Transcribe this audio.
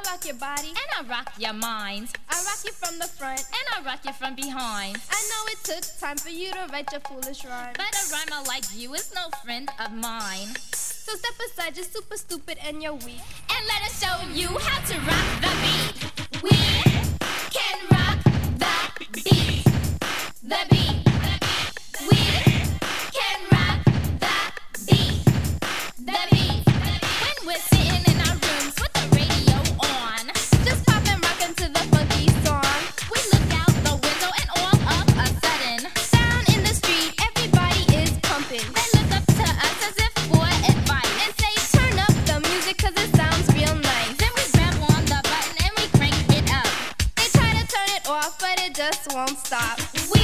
rock your body, and I rock your mind. I rock you from the front, and I rock you from behind. I know it took time for you to write your foolish rhyme, but a rhymer like you is no friend of mine. So step aside, you're super stupid and you're weak, and let us show you how to rock the beat. We can rock the beat. The beat. We can rock the beat. The beat. When we're sitting in our rooms with the radio on, just pop and rock into the funky song. We look out the window and all of a sudden, down in the street, everybody is pumping. They look up to us as if for advice and say, turn up the music 'cause it sounds real nice. Then we grab on the button and we crank it up. They try to turn it off, but it just won't stop.